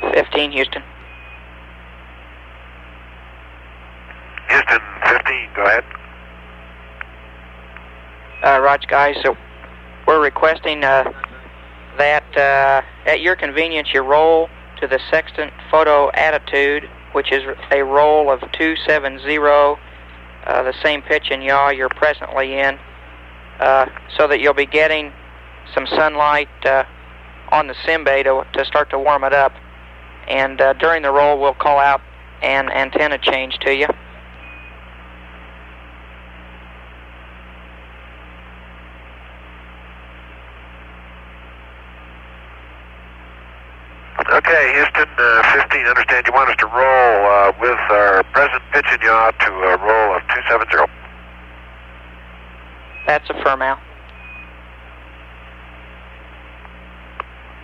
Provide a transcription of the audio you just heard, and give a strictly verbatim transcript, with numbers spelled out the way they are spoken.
fifteen, Houston. Houston fifteen, go ahead. Uh, Roger, guys. So we're requesting uh, that uh, at your convenience you roll to the sextant photo attitude, which is a roll of two seventy, uh, the same pitch and yaw you're presently in, uh, so that you'll be getting some sunlight uh, on the sim bay to, to start to warm it up. And uh, during the roll, we'll call out an antenna change to you. Okay, Houston uh, fifteen, understand you want us to roll uh, with our present pitch and yaw to a roll of two seventy. That's a firm out.